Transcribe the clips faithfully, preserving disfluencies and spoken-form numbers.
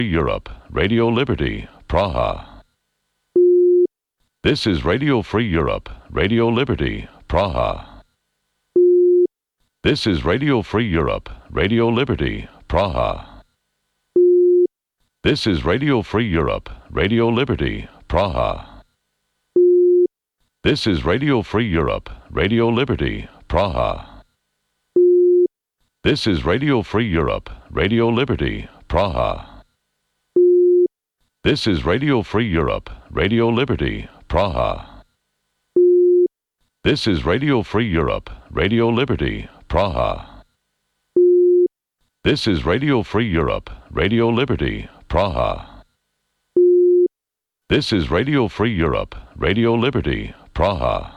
Europe, Radio Liberty, Praha. This is Radio Free Europe, Radio Liberty, Praha. This is Radio Free Europe, Radio Liberty, Praha. This is Radio Free Europe, Radio Liberty, Praha. This is Radio Free Europe, Radio Liberty, Praha. This is Radio Free Europe, Radio Liberty, Praha. This is Radio Free Europe, Radio Liberty, Praha. This is Radio Free Europe, Radio Liberty, Praha. This is Radio Free Europe, Radio Liberty, Praha. This is Radio Free Europe, Radio Liberty, Praha.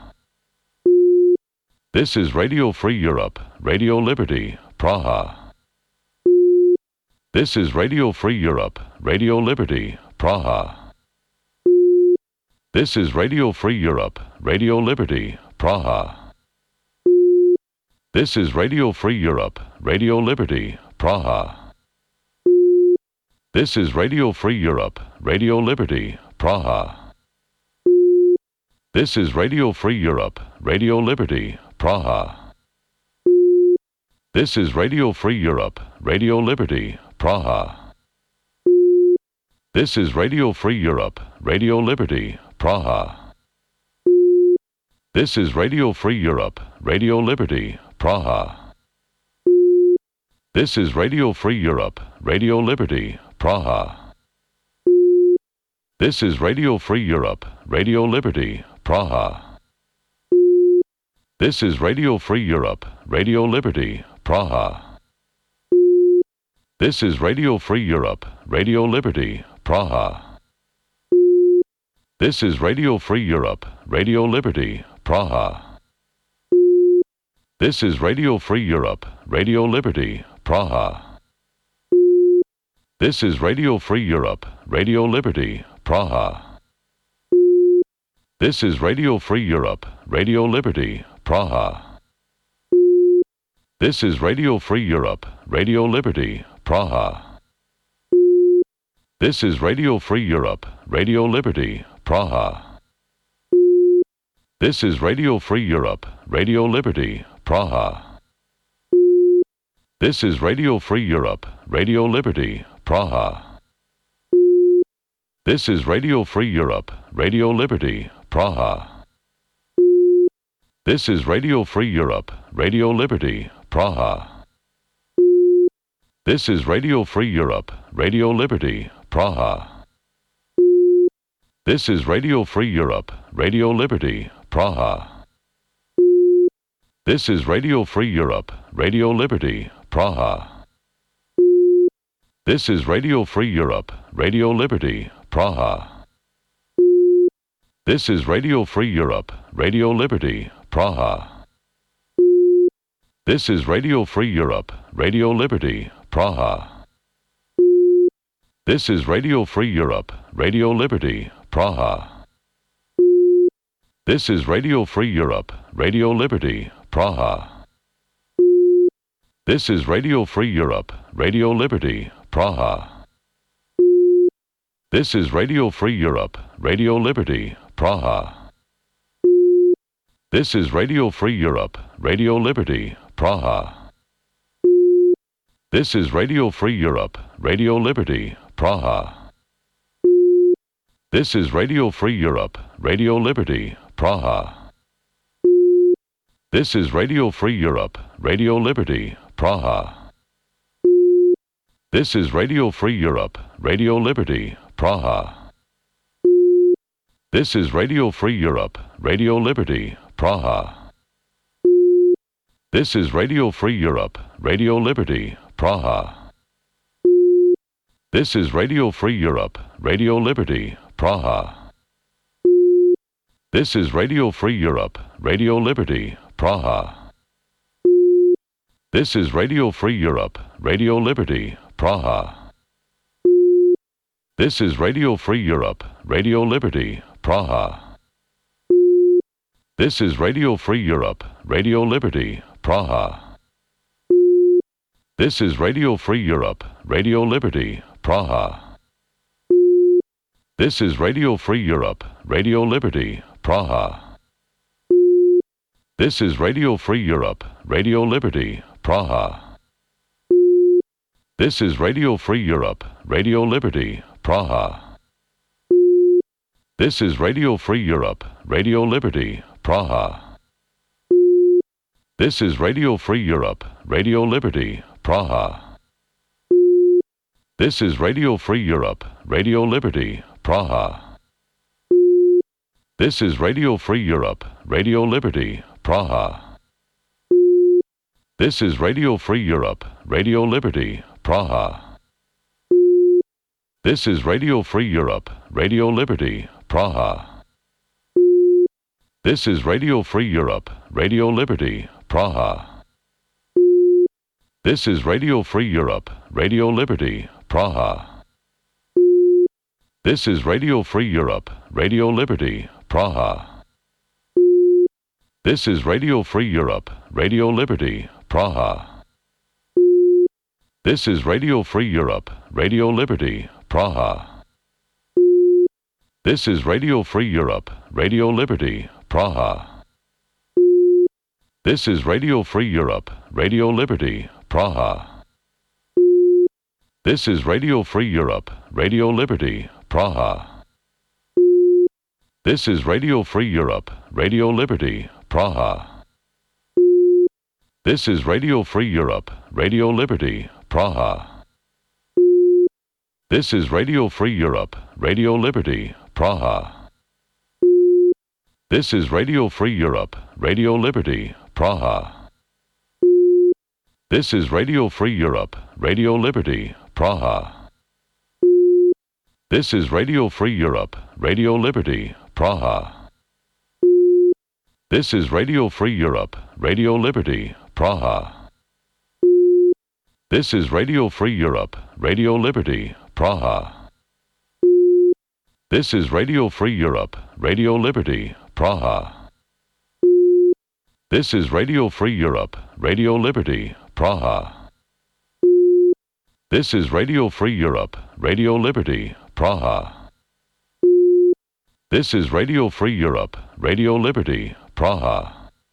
This is Radio Free Europe, Radio Liberty, Praha. This is Radio Free Europe, Radio Liberty, Praha. This is Radio Free Europe, Radio Liberty, Praha. This is Radio Free Europe, Radio Liberty, Praha. This is Radio Free Europe, Radio Liberty, Praha. This is Radio Free Europe, Radio Liberty, Praha. This is Radio Free Europe, Radio Liberty, Praha. This is Radio Free Europe, Radio Liberty, Praha. This is Radio Free Europe, Radio Liberty, Praha. This is Radio Free Europe, Radio Liberty, Praha. This is Radio Free Europe, Radio Liberty, Praha. This is Radio Free Europe, Radio Liberty, Praha. This is Radio Free Europe, Radio Liberty, Praha. This is Radio Free Europe, Radio Liberty, Praha. This is Radio Free Europe, Radio Liberty, Praha. This is Radio Free Europe, Radio Liberty, Praha. This is Radio Free Europe, Radio Liberty, Praha. This is Radio Free Europe, Radio Liberty, Praha. This is Radio Free Europe, Radio Liberty, Praha. This is Radio Free Europe, Radio Liberty, Praha. This is Radio Free Europe, Radio Liberty, Praha. This is Radio Free Europe, Radio Liberty, Praha. This is Radio Free Europe, Radio Liberty, Praha. This is Radio Free Europe, Radio Liberty, Praha. This is Radio Free Europe, Radio Liberty, Praha. This is Radio Free Europe, Radio Liberty, Praha. This is Radio Free Europe, Radio Liberty, Praha. This is Radio Free Europe, Radio Liberty, Praha. This is Radio Free Europe, Radio Liberty, Praha. This is Radio Free Europe, Radio Liberty, Praha. This is Radio Free Europe, Radio Liberty, Praha. This is Radio Free Europe, Radio Liberty, Praha. This is Radio Free Europe, Radio Liberty, Praha. This is Radio Free Europe, Radio Liberty, Praha. This is Radio Free Europe, Radio Liberty, Praha. This is Radio Free Europe, Radio Liberty, Praha. This is Radio Free Europe, Radio Liberty, Praha. This is Radio Free Europe, Radio Liberty, Praha. This is Radio Free Europe, Radio Liberty, Praha. This is Radio Free Europe, Radio Liberty, Praha. This is Radio Free Europe, Radio Liberty, Praha. This is Radio Free Europe, Radio Liberty, Praha. This is Radio Free Europe, Radio Liberty, Praha. This is Radio Free Europe, Radio Liberty, Praha. This is Radio Free Europe, Radio Liberty, Praha. This is Radio Free Europe, Radio Liberty, Praha. This is Radio Free Europe, Radio Liberty, Praha. This is Radio Free Europe, Radio Liberty, Praha. This is Radio Free Europe, Radio Liberty, Praha. This is Radio Free Europe, Radio Liberty, Praha. This is Radio Free Europe, Radio Liberty, Praha. This is Radio Free Europe, Radio Liberty, Praha. This is Radio Free Europe, Radio Liberty, Praha. This is Radio Free Europe, Radio Liberty, Praha. This is Radio Free Europe, Radio Liberty, Praha. This is Radio Free Europe, Radio Liberty, Praha. This is Radio Free Europe, Radio Liberty, Praha. This is Radio Free Europe, Radio Liberty, Praha. This is Radio Free Europe, Radio Liberty, Praha. This is Radio Free Europe, Radio Liberty, Praha. This is Radio Free Europe, Radio Liberty, Praha. This is Radio Free Europe, Radio Liberty, Praha. This is Radio Free Europe, Radio Liberty, Praha. This is Radio Free Europe, Radio Liberty, Praha. This is Radio Free Europe, Radio Liberty, Praha. This is Radio Free Europe, Radio Liberty, Praha. This is Radio Free Europe, Radio Liberty, Praha. This is Radio Free Europe, Radio Liberty, Praha. This is Radio Free Europe, Radio Liberty, Praha. This is Radio Free Europe, Radio Liberty, Praha. This is Radio Free Europe, Radio Liberty, Praha. This is Radio Free Europe, Radio Liberty, Praha. This is Radio Free Europe, Radio Liberty, Praha. This is Radio Free Europe, Radio Liberty, Praha. This is Radio Free Europe, Radio Liberty, Praha.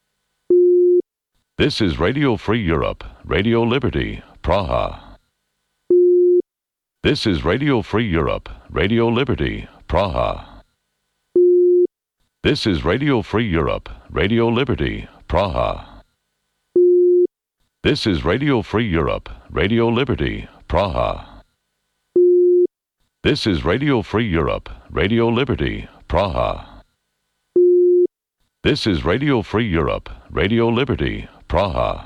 This is Radio Free Europe, Radio Liberty, Praha. This is Radio Free Europe, Radio Liberty, Praha. This is Radio Free Europe, Radio Liberty, Praha. This is Radio Free Europe, Radio Liberty, Praha. This is Radio Free Europe, Radio Liberty, Praha. This is Radio Free Europe, Radio Liberty, Praha.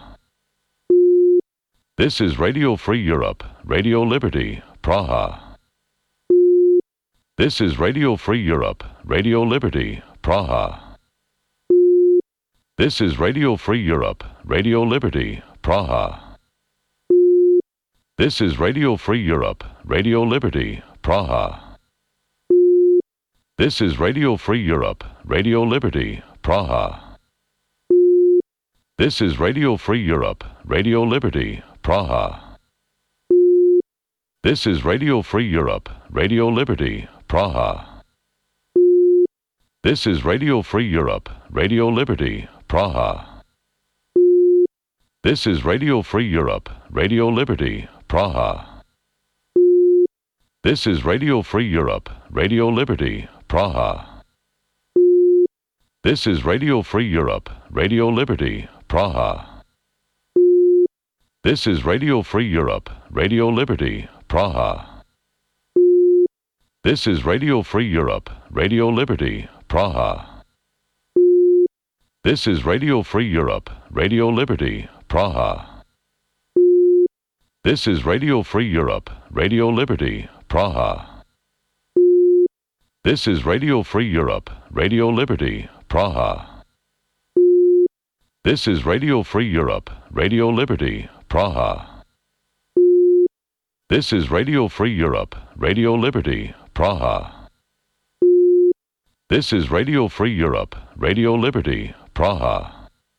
This is Radio Free Europe, Radio Liberty, Praha. This is Radio Free Europe, Radio Liberty, Praha. This is Radio Free Europe, Radio Liberty, Praha. This is Radio Free Europe, Radio Liberty, Praha. This is Radio Free Europe, Radio Liberty, Praha. This is Radio Free Europe, Radio Liberty, Praha. This is Radio Free Europe, Radio Liberty, Praha. This is Radio Free Europe, Radio Liberty, Praha. This is Radio Free Europe, Radio Liberty, Praha. This is Radio Free Europe, Radio Liberty, Praha. This is Radio Free Europe, Radio Liberty, Praha. This is Radio Free Europe, Radio Liberty, Praha. This is Radio Free Europe, Radio Liberty, Praha. This is Radio Free Europe, Radio Liberty, Praha. This is Radio Free Europe, Radio Liberty, Praha. This is Radio Free Europe, Radio Liberty, Praha. This is Radio Free Europe, Radio Liberty, Praha. This is Radio Free Europe, Radio Liberty, Praha. This is Radio Free Europe, Radio Liberty, Praha.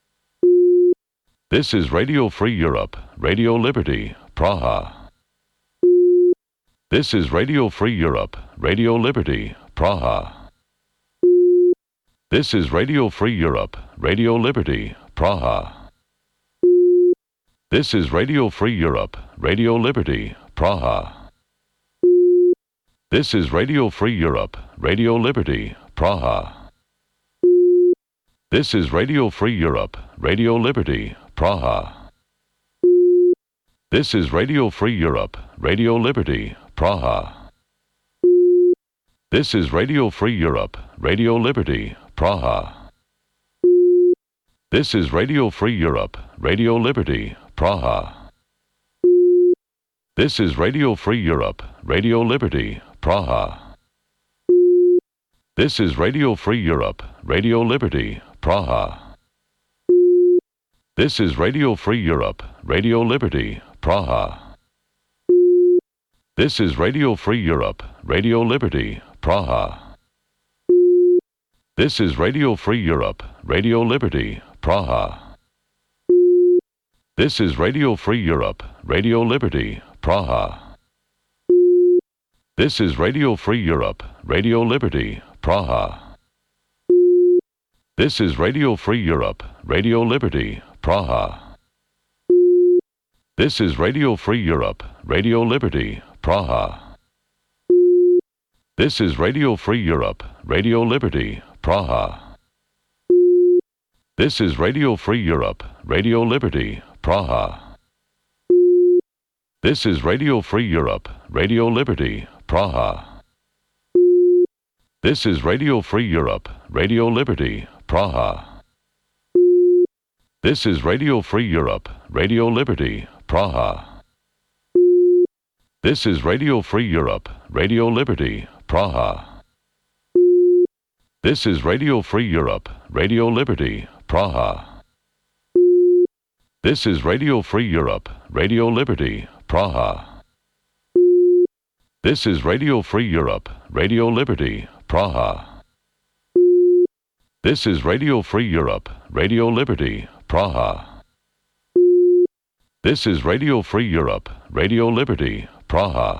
This is Radio Free Europe, Radio Liberty, Praha. This is Radio Free Europe, Radio Liberty, Praha. This is Radio Free Europe, Radio Liberty, Praha. This is Radio Free Europe, Radio Liberty, Praha. This is Radio Free Europe, Radio Liberty, Praha. This is Radio Free Europe, Radio Liberty, Praha. This is Radio Free Europe, Radio Liberty, Praha. This is Radio Free Europe, Radio Liberty, Praha. This is Radio Free Europe, Radio Liberty, Praha. This is Radio Free Europe, Radio Liberty, Praha. This is Radio Free Europe, Radio Liberty, Praha. This is Radio Free Europe, Radio Liberty, Praha. This is Radio Free Europe, Radio Liberty, Praha. This is Radio Free Europe, Radio Liberty, Praha. This is Radio Free Europe, Radio Liberty, Praha. This is Radio Free Europe, Radio Liberty, Praha. This is Radio Free Europe, Radio Liberty, Praha. This is Radio Free Europe, Radio Liberty, Praha. This is Radio Free Europe, Radio Liberty, Praha. This is Radio Free Europe, Radio Liberty, Praha. This is Radio Free Europe, Radio Liberty, Praha. This is Radio Free Europe, Radio Liberty, Praha. This is Radio Free Europe, Radio Liberty, Praha. This is Radio Free Europe, Radio Liberty, Praha. This is Radio Free Europe, Radio Liberty, Praha. This is Radio Free Europe, Radio Liberty, Praha. This is Radio Free Europe, Radio Liberty, Praha. This is Radio Free Europe, Radio Liberty, Praha. This is Radio Free Europe, Radio Liberty, Praha.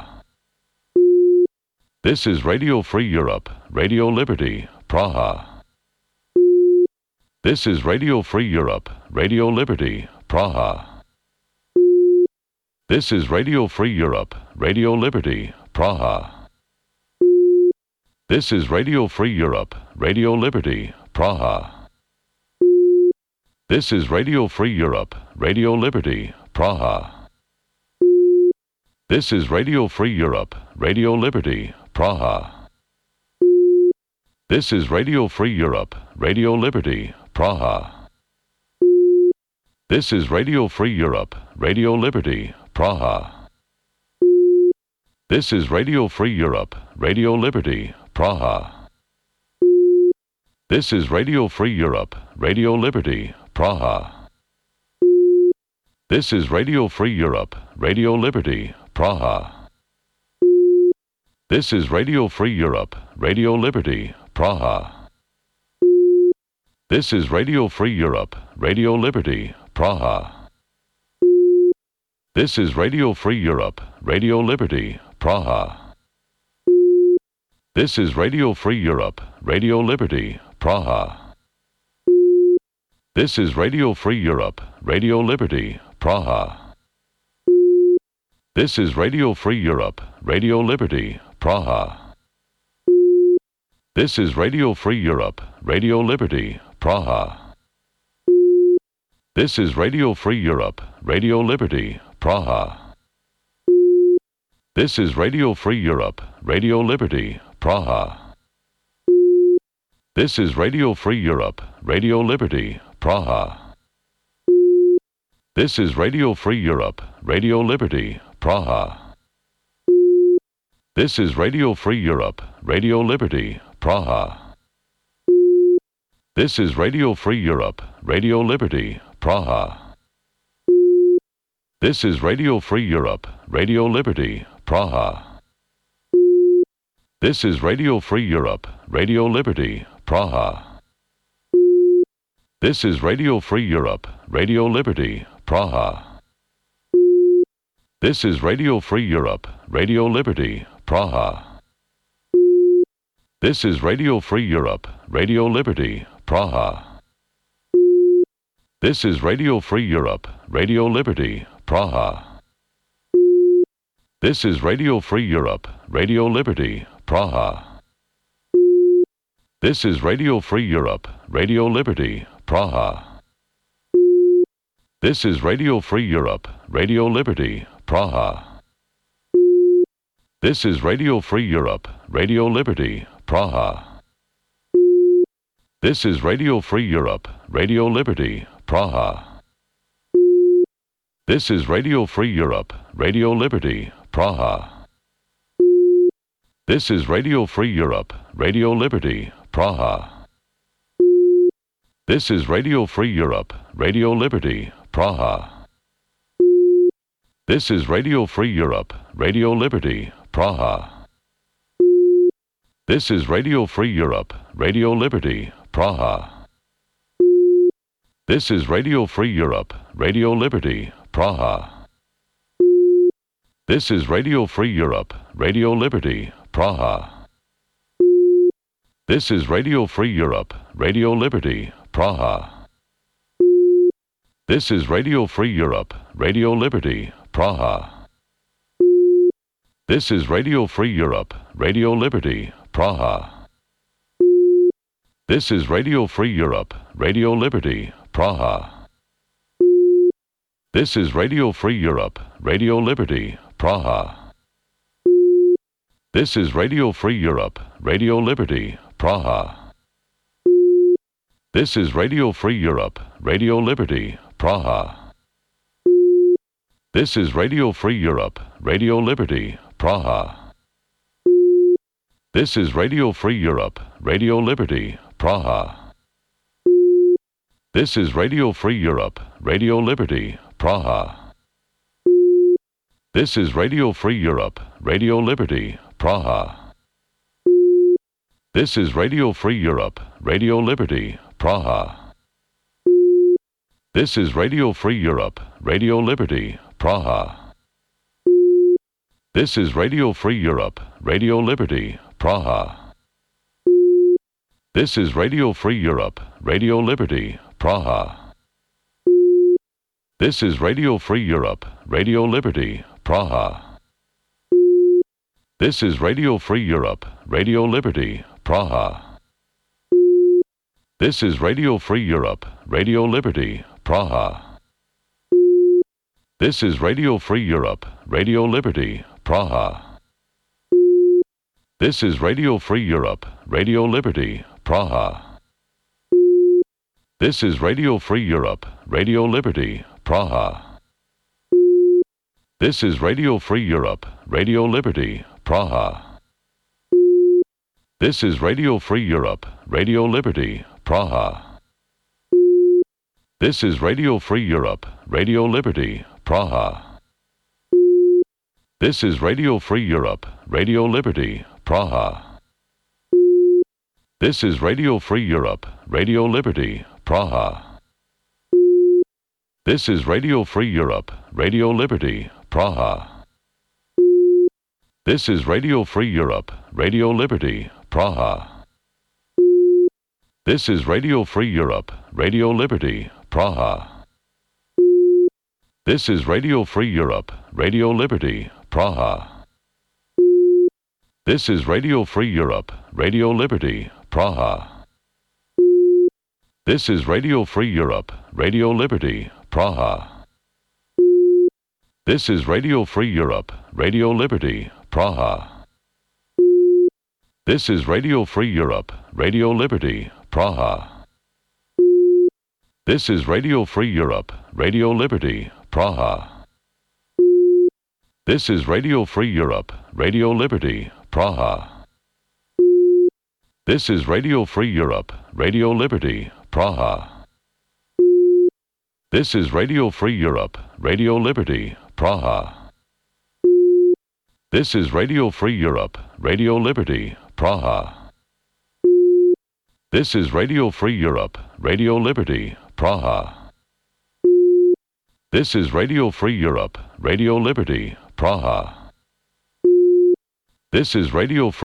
This is Radio Free Europe, Radio Liberty, Praha. This is Radio Free Europe, Radio Liberty, Praha. This is Radio Free Europe, Radio Liberty, Praha. This is Radio Free Europe, Radio Liberty, Praha. This is Radio Free Europe, Radio Liberty, Praha. This is Radio Free Europe, Radio Liberty, Praha. This is Radio Free Europe, Radio Liberty, Praha. This is Radio Free Europe, Radio Liberty, Praha. This is Radio Free Europe, Radio Liberty, Praha. This is Radio Free Europe, Radio Liberty, Praha. This is Radio Free Europe, Radio Liberty, Praha. This is Radio Free Europe, Radio Liberty, Praha. This is Radio Free Europe, Radio Liberty, Praha. This is Radio Free Europe, Radio Liberty, Praha. This is Radio Free Europe, Radio Liberty, Praha. This is Radio Free Europe, Radio Liberty, Praha. This is Radio Free Europe, Radio Liberty, Praha. This is Radio Free Europe, Radio Liberty, Praha. This is Radio Free Europe, Radio Liberty, Praha. This is Radio Free Europe, Radio Liberty, Praha. This is Radio Free Europe, Radio Liberty, Praha. This is Radio Free Europe, Radio Liberty, Praha. This is Radio Free Europe, Radio Liberty, Praha. This is Radio Free Europe, Radio Liberty, Praha. This is Radio Free Europe, Radio Liberty, Praha. This is Radio Free Europe, Radio Liberty, Praha. This is Radio Free Europe, Radio Liberty, Praha. This is Radio Free Europe, Radio Liberty, Praha. This is Radio Free Europe, Radio Liberty, Praha. This is Radio Free Europe, Radio Liberty, Praha. This is Radio Free Europe, Radio Liberty, Praha. This is Radio Free Europe, Radio Liberty, Praha. This is Radio Free Europe, Radio Liberty, Praha. This is Radio Free Europe, Radio Liberty, Praha. This is Radio Free Europe, Radio Liberty, Praha. This is Radio Free Europe, Radio Liberty, Praha. This is Radio Free Europe, Radio Liberty, Praha. This is Radio Free Europe, Radio Liberty, Praha. This is Radio Free Europe, Radio Liberty, Praha. This is Radio Free Europe, Radio Liberty, Praha. This is Radio Free Europe, Radio Liberty, Praha. This is Radio Free Europe, Radio Liberty, Praha. This is Radio Free Europe, Radio Liberty, Praha. This is Radio Free Europe, Radio Liberty, Praha. This is Radio Free Europe, Radio Liberty, Praha. This is Radio Free Europe, Radio Liberty, Praha. This is Radio Free Europe, Radio Liberty, Praha. This is Radio Free Europe, Radio Liberty, Praha. This is Radio Free Europe, Radio Liberty, Praha. This is Radio Free Europe, Radio Liberty, Praha. This is Radio Free Europe, Radio Liberty, Praha. This is Radio Free Europe, Radio Liberty, Praha. This is Radio Free Europe, Radio Liberty, Praha. This is Radio Free Europe, Radio Liberty, Praha. This is Radio Free Europe, Radio Liberty, Praha. This is Radio Free Europe, Radio Liberty, Praha. This is Radio Free Europe, Radio Liberty, Praha. This is Radio Free Europe, Radio Liberty, Praha. This is Radio Free Europe, Radio Liberty, Praha. This is Radio Free Europe, Radio Liberty, Praha. This is Radio Free Europe, Radio Liberty, Praha. This is Radio Free Europe, Radio Liberty, Praha. This is Radio Free Europe, Radio Liberty, Praha. This is Radio Free Europe, Radio Liberty, Praha. This is Radio Free Europe, Radio Liberty, Praha. This is Radio Free Europe, Radio Liberty, Praha. This is Radio Free Europe, Radio Liberty, Praha. This is Radio Free Europe, Radio Liberty, Praha. This is Radio Free Europe, Radio Liberty, Praha. This is Radio Free Europe, Radio Liberty, Praha. This is Radio Free Europe, Radio Liberty, Praha. This is Radio Free Europe, Radio Liberty, Praha. This is Radio Free Europe, Radio Liberty, Praha. This is Radio Free Europe, Radio Liberty, Praha. This is Radio Free Europe, Radio Liberty, Praha. This is Radio Free Europe, Radio Liberty, Praha. This is Radio Free Europe, Radio Liberty, Praha. This is Radio Free Europe, Radio Liberty, Praha. This is Radio Free Europe, Radio Liberty, Praha. This is Radio Free Europe, Radio Liberty, Praha. This is Radio Free Europe, Radio Liberty, Praha. This is Radio Free Europe, Radio Liberty, Praha. This is Radio Free Europe, Radio Liberty, Praha. This is Radio Free